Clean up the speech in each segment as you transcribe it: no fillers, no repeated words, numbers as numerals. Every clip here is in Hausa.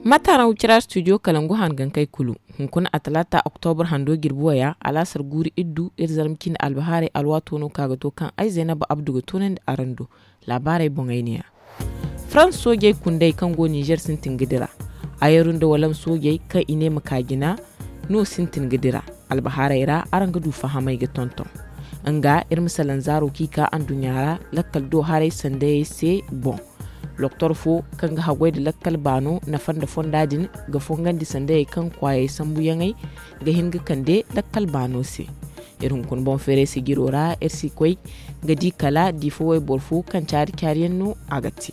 Matara wucira studio kalangu hangan kai kulu. Hunkun a talata Oktobar hando girbuwaya alasar guri iddu irzarmkin albahare alwato no kagato kan ai Zainabu Abdu ga tonen da arando. Labarai bongainiya. France soje kundai kango Niger sintin gidira. Ayarun da walam soje kan ine makagina no sintin gidira. Albahare ira aranga du fahamai ga tonton. Anga irmisalan zaro kika an dunyara lakkal do hare sandaye se bon. Loktor fo kan ga hagwai da lakkal bano na fanda fondadin ga fongan di sandaye kan kwaye sambu yangai ga hinga kande lakkal bano se. Irin kun bon fere si girora ersi kwai ga di kala di fo wai borfo kan cari kyariyan no agati.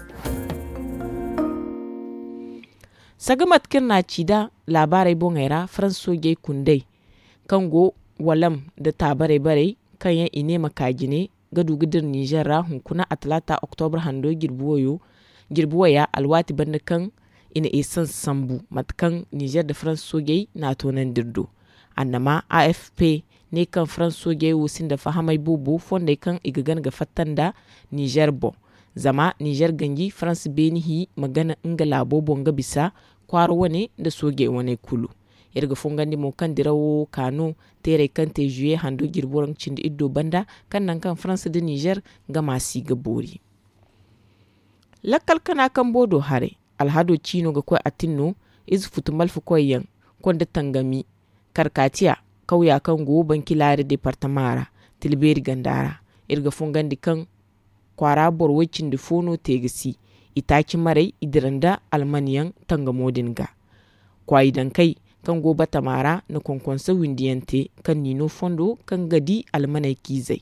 Sagamat kirna cida labarai bongaira Franso gai kundai kango walam da tabare bare kan yan ine makagine gadu gidir Niger ra hunkuna a talata Oktobar hando girbuwaya alwati banda kan ina isan sambu matkan Niger da France sogei na tonan dirdo. Annama AFP ne kan France sogei wusin da fahamai bubu fonda kan igagan ga fatan da Niger bo. Zama Niger gangi France benihi magana inga labo bonga bisa kwaro wane da sogei wane kulu. Irga fungandi mo kan dirawo kano tere kan te juye hando girboran cindi iddo banda kan nan kan France da Niger ga masi ga bori. Lakkal kana kan bodo hare alhado chino ga kwai atinno izu futumal fu koyan konda tangami karkatiya kauya kan go banki lare departamara tilberi gandara irga fungandi kan kwara borwacin da fono tegisi itaki marai idiranda almaniyan tangamodin ga kwai dan kai kan go batamara na konkonsa windiyante kan nino fondo kan gadi almanai kizai.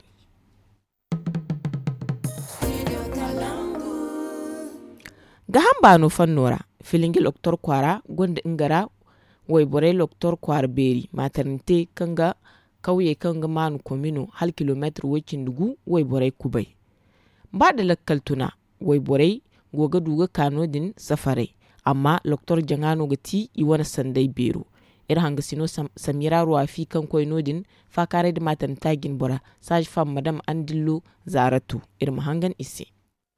Ga hamba no fannora filingi loktor kwara gonda ingara waibore loktor kwar beri maternité kanga kauye kanga manu komino hal kilometer wakin dugu waibore kubai. Ba da lakkaltuna waibore goga duga kanodin safarai amma loktor jangano gati iwana sandai bero. Hanga sino Samira Ruwafi kan koinodin fakare da matan tagin bora sage femme madame Andillo Zaratu hangan isse.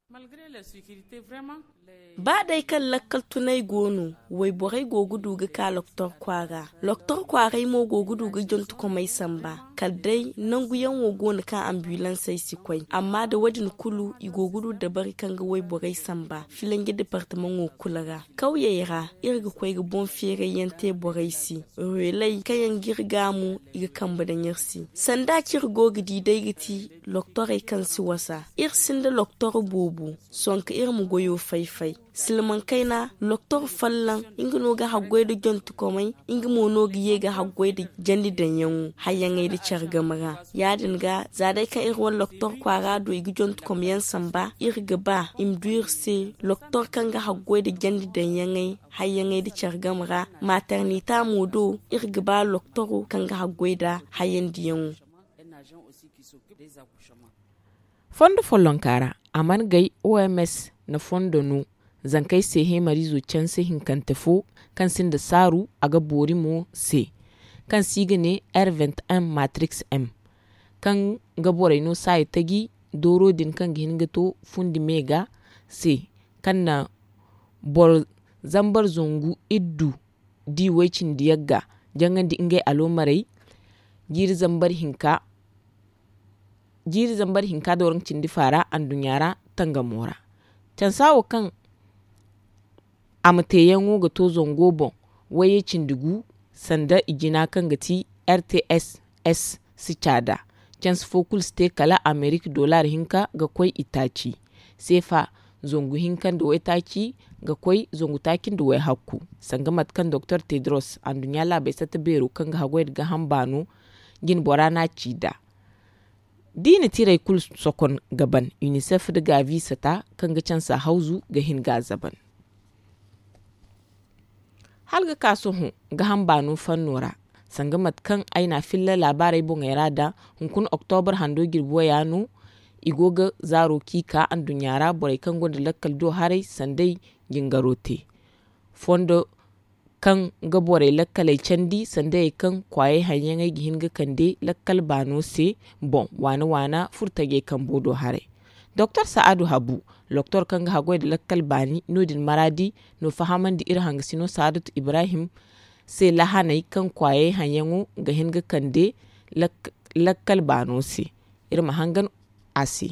Ba dai kan lakkal tunai gonu wai borai gogudu ga ka loktor kwara mo gogudu ga jontu ko mai samba kaldai nan guyan wo gonu ka ambulance sai sikwai amma da wadin kulu i gogudu da bari kan ga wai borai samba filange departement wo kulara kauye ra irga kwai ga bon fere yante borai si relai kayan girgamu iga kamba da nyarsi sanda kirgo gidi dai giti loktor ai kan si wasa irsin da loktor bobu sonka irmu goyo faifai silman kaina loktor fallan inga no ga hagwai da jontu komai inga mo no ga ga hagwai da jandi dan yan hayan ai da charga mara ya dinga zadai kan irwan loktor kwara do igi jontu komai samba irga ba imdur se loktor kan ga hagwai da jandi dan yan ai hayan ai da charga mara maternita modo irga ba loktor kan ga hagwai da hayan diyan fondo follonkara aman gai OMS na fondo nu zankai se he marizo can se hinkantafo kan sin da saru aga bori mo se kan siga ne R21 matrix M kan gaborai no sai tagi doro din kan gihin gato fundi mega se kan na bor zambar zongu iddu di wacin diyaga jangan di ingai alomarai jiri zambar hinka da wurin cindi fara an dunyara tangamora can sawo kan amteyen woga to zongo bon waye cindigu sanda igina kan gati RTS S si cada chance focul ste kala America dollar hinka ga kwai itaci sefa zongu hinkan da wai taki ga kwai zongu takin da wai hakku sangamat kan Dr. Tedros an dunya labai sata bero kan ga hagwai ga hambano gin borana cida dini tirai kul sokon gaban UNICEF da gavi sata kan ga cansa hauzu ga hin ga zaban halga kaso hu ga hambanu fannora sangamat kan aina filla labarai bongaira da hunkun Oktobar hando girbuwa yanu igoga zaro kika an dunyara borai kan gonda lakkal do harai sandai gingarote fondo kan ga borai lakkalai candi sandai kan kwaye hanyan gihin ga kande lakkal bano se bon wana furtage kan bodo harai Dr Sa'adu Habu Dr kanga hagwai da lakkal bani nodin maradi no fahaman da irhanga sino Sa'adatu Ibrahim sai lahanai kan kwaye hanyangu ga hinga kande lakkal bano si irma hangan asi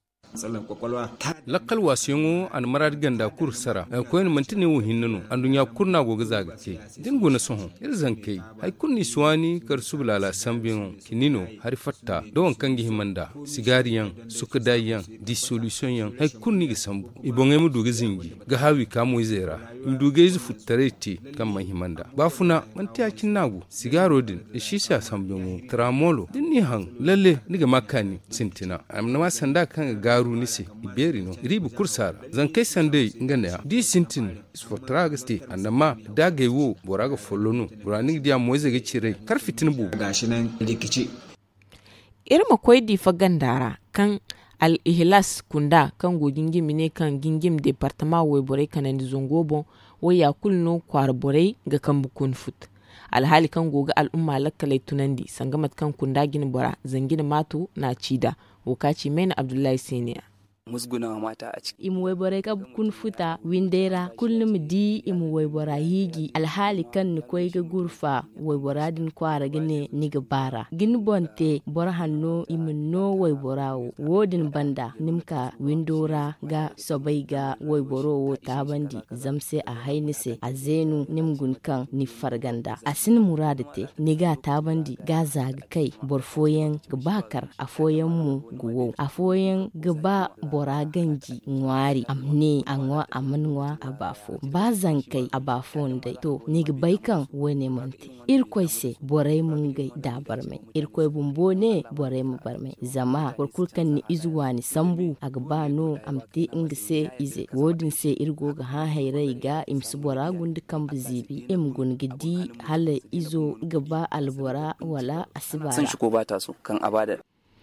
lakkal wasiyango an marar ganda kur sara ko en mantine wo hinnano andunya kurna go gazaga ke dingo na sohon irzan kai hay kunni suwani kar sublala sambin kinino har fatta don kangi himanda sigariyan sukadayan dissolution yan hay kunni ga sambu ibonge mu duga zingi ga hawi kamo zera nduge zu futtareti kan mahimanda bafuna mantiya kinnago sigaro din shi sa sambin tramolo dinni han lalle niga makani sintina amna ma sanda kan garu nise iberi no ribu kursara zan kai sande ngane ya di sintin isfotragasti andama dage wo boraga follono burani dia moise ga cire kar fitin bu gashi nan rikici irma koydi fagandara kan al ihlas kunda kan gogin gimine kan gingim departement we borai kanan zongobo waya kulno kwar borai ga kan bukun fut alhali kan goga al'umma lakkalai tunandi sangamat kan kunda gin bora zangin matu na cida wukaci mena Abdullahi Seniya musguna mata a ciki imu waibore ka kun futa windera kullum di imu waibora higi alhali kan ni koy ga gurfa waibora din kwara gine ni ga bara gin bonte bor hanno imu no waiborawo wodin banda nimka windora ga sobai ga waiboro wo tabandi zamse a hainise a zenu nimgun kan ni farganda asin muradate ni ga tabandi ga zaga kai borfoyen ga bakar afoyen mu guwo afoyen ga ba bora ganji ngwari amne angwa amanwa abafo bazan kai abafon dai to ni bai kan wani mante irkoi se borai mun gai dabar mai irkoi bumbo ne borai mu bar mai zama kurkurkan ni izuwa ni sambu agba no amte ingse ize wodin se irgo ga ha hairai ga imsu bora gundu kan bizibi im gun gidi hala izo gaba albora wala asibara san shi ko bata so kan abada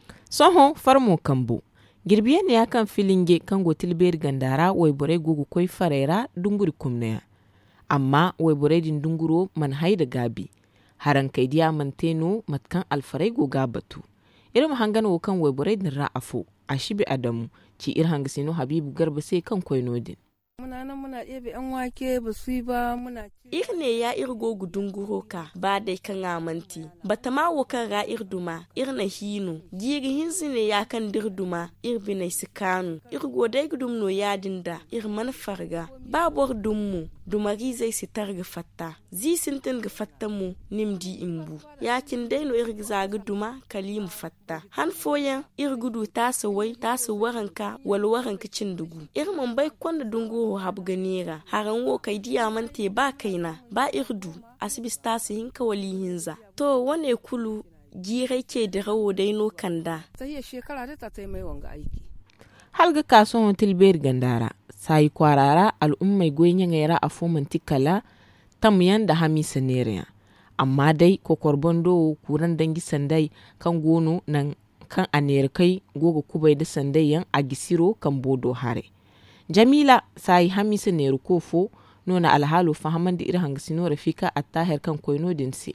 soho farmo kambu girbiye ne ya kan filinge kan gotil ber gandara wai bore gugu koi farera dunguri kumne amma wai bore din dunguro man haida gabi haran kai dia manteno matkan alfarai go gabatu irin hangan wo kan wai bore din ra'afo ashibi adamu ci irhanga sino habibu garba sai kan koi nodin muna ɗebe an wake ba su yi ba muna irne ya irgo gudunguro ka ba dai kan amanti bata ma wo kan ra irduma irna hinu giri hinsi ne ya kan dirduma irbine sikanu irgo dai gudum no ya dinda irman farga babor dummu dumari zai sitar ga fatta zi sintin ga fatta mu nimdi imbu yakin dai no irgiza ga duma kalimu fatta han foyan irgudu tasawai tasawaranka walwaranka cin dugu irman bai kwanda dungo habu ganira haran wo kai diamante ba kaina ba irdu asibista su hinka wali hinza to wane kulu girai ke da rawo daino kanda sai ya shekara ta tai mai wanga aiki halga kasuwan tilber gandara sai kwarara al'ummai goyen ngaira a foman tikala tamyan da hamisa neriya amma dai kokorbondo kuran dangi sandai kan gono nan kan anerkai goga kubai da sandai yan agisiro kan bodo hare jamila sai hamisa neru kofo nona alhalu fahaman da irin hangasino rafika attahir kan koino dinsi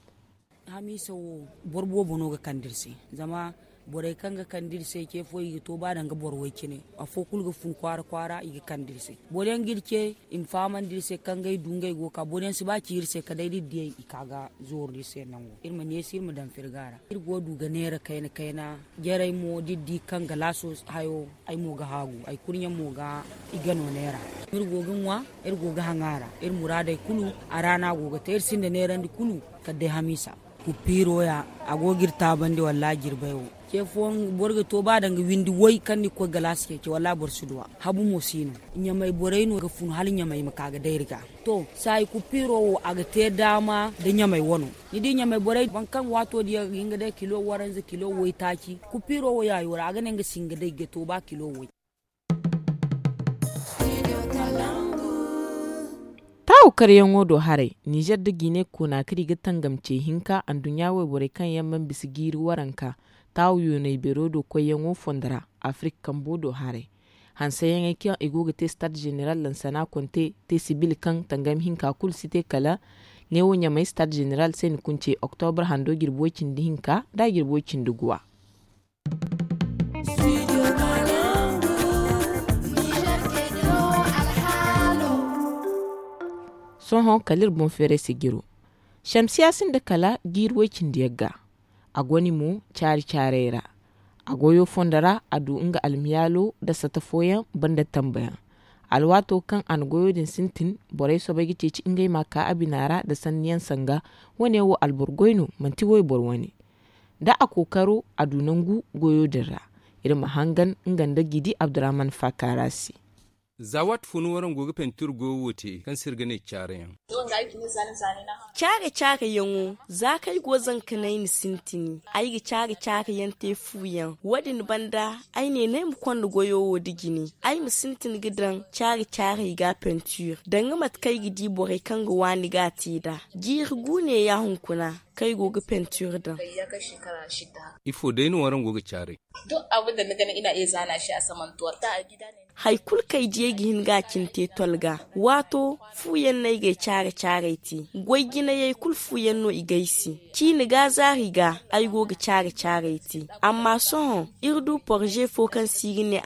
hamisa wo borbo bono ga kandirse zama borai kanga kandirse ke foyi to ba danga borwai kine a fokul ga fun kwara iga kandirse boren girke in faman dirse kanga dungai go ka boren si ba kirse ka dai diye ikaga zor dirse nango irma ne sirma dan firgara irgo du ga nera kaina gerai mo diddi kanga laso hayo ai mo ga hagu ai kunyan mo ga igano nera irgo gunwa irgo ga hangara ir muradai kulu arana go ga ter sinde neran di kulu kadde hamisa ku piro ya agogir tabande wallahi girbayo ke fon borga to ba danga windi woy kanni ko galas ke wallahi bor sudwa habu mo sino nyamai boreino ga fun hal nyamai makaga dairiga to sai ku piro wo aga te dama da nyamai wono ni di nyamai borai bankan wato dia hinga da kilo waranza kilo woy taki ku piro wo yayi wora aga nenga singa dai ge to ba kilo woy tawo karyan wodo hare Niger da Gine kuna kiri ga tangamce hinka an dunya wai bore kan yamman bisigiri waranka tawo yone berodo koyen wo fondara Afrique bodo hare hansa yan yake igoga te stade general lansana konte te sibil kan tangam hinka kul site kala ne wonya mai stade general sen kunce october hando girbocin di hinka da girbocin duguwa sohon kalir bon fere sigiro shamsiya sin da kala girwaikin da yagga agwani mu cari carera agoyo fondara adu inga almiyalo da satafoyan banda tambaya alwato kan an goyo din sintin borai so bai gice ingai maka abinara da sanniyan sanga wane wo alburgoino manti woy borwani da a kokaro adunangu goyo dira irin mahangan inganda gidi Abdurrahman Fakarasi zawat funu waran goga pentur go wote kan sirgane kyaren Care yanwo za kai gozan kanai ni sintini ai ga care yan tefuyan wadin banda ai ne mu kwanda goyo wodi gini ai mu sintini gidan care ga pentur dan mat kai gidi bore kan ga wani gati da gir gune ya hunkuna kai goga pentur da ya kai shekara 6 ifo dai ni waran goga kyare duk abin da na gani ina iya zana shi a saman tuwarta a gida ne haikul kai je gihin gakin te tolga wato fuyen na igai care ti gwai gina yayi kul fuyen no igaisi ki ni ga zariga ai go ga care ti amma son irdu projet fo kan sigine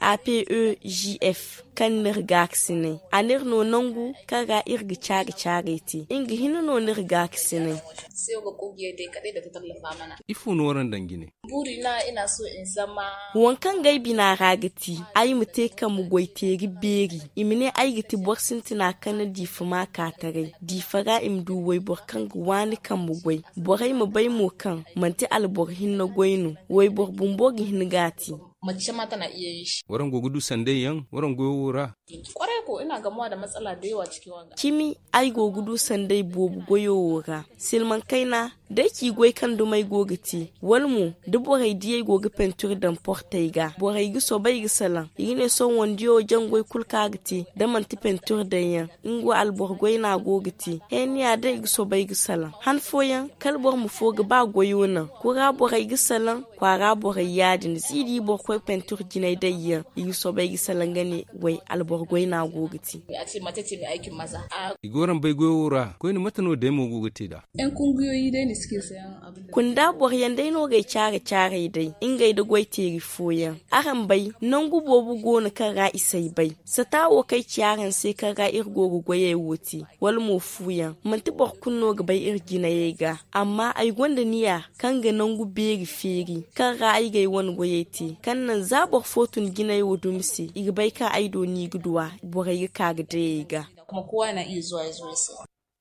APEJF kan nirgaksine anir no nangu kaga irgi care ti ingi hinu no nirgaksine sai ga kungiyar dai kadai da ta tallafa mana ifo no waran dangine buri na ina so in zama wankan gaibi na ragati ai mu te kan mu goiteri beri imine ai giti boksintina kana difuma katare difara imdu wai borkan wani kan mu goi borai mu bai mu kan manti alborhin na goinu wai borbumbogi hingati mace ma tana iya yin shi waran gogudu sandai yan waran goyora kwarai ko ina gamuwa da matsala da yawa cikin wanga kimi ai gogudu sandai bobu goyora silman kaina da ki goy kan dumai gogati walmu duborai diye gogi pentur dan portaiga borai gi so bai gi salan yine son wondiyo jangoy kulka gati da manti pentur dan yan ingo alborgoy na gogati heniya da gi so bai gi salan han foyan kalbor mu foga ba goyona ko ga borai gi salan kwara borai yadin zidi bo ko pentur jinai dayya yi so bai gi salan gane wai alborgoy na gogati a ce mace ce mai aikin maza igoran bai goyora ko ni matano da mu gogati da yan kungiyoyi dai ne suke sayan abin kunda boryan dai no gai care dai ingai da goite rifoyan aran bai nan gubobu gona kan ra isai bai satawo kai ciyaran sai kan ra irgo goye wuti wal mu fuyan manti bor kunno ga bai irgina yega amma ai gonda niya kan ga nan guberi feri kan ra ai gai won goyeti kan nan zabor fotun gina yodumsi igbai ka aido ni guduwa borai ka ga dega kuma kowa na iya zuwa ya zo sai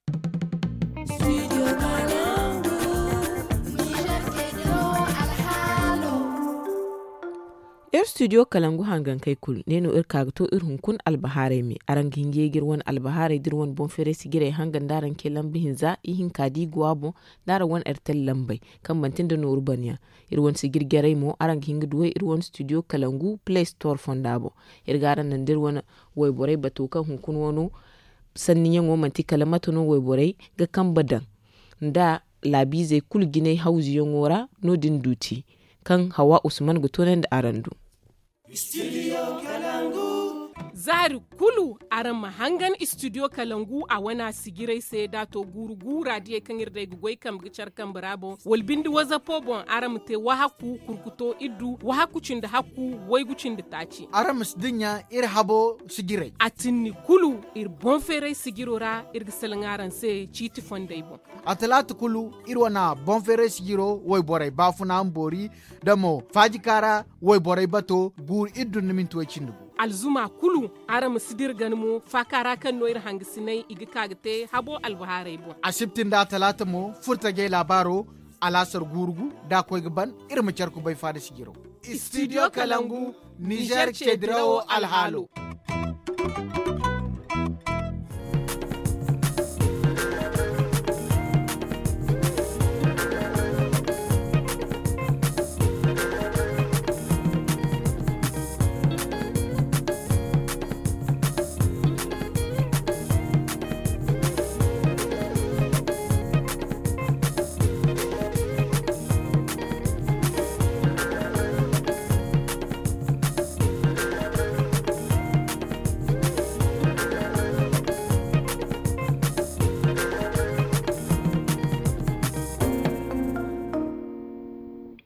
studio kalangu hangan kai kul neno kagto hunkun albahare mi arangin gegir won albahare dir won bon fere sigire hangan daran ke lambihin za ihin kadi guabo dara won ertel lambai kan mantin da no urbania won sigir gere mo arangin gidwe won studio kalangu play store fondabo garan nan dir won way bore batukan hunkun wono sanniyan wo manti kalamatu no way bore ga kan badan da labize kul gine hauziyon wora no din duti kan hawa usman gutonen da arandu Studio Kalangu. Zari kulu aran mahangan Studio Kalangu a wana sigirai sai dato gurugura die kan irda gugoi kam gicar kan brabo walbindi waza pobon aram te wahaku kurkuto iddu wahaku cinda haku waigu cinda taci Aram sdinya ir habo sigirai atinni kulu ir bonfere sigirora ir gisalangaran sai chiti fondai bon atalatu kulu ir wana bonfere sigiro woi borai bafuna ambori damo fajikara woi borai bato gur iddu nimintu cindu alzuma kulu aram sidir ganmo fakara kan noir hangisinai igi kagte habo albahare bo asiptin da talata mo furta ge labaro alasar gurgu da koy gaban irma charku bai fada sigiro Studio Kalangu Niger Chedrao Alhalo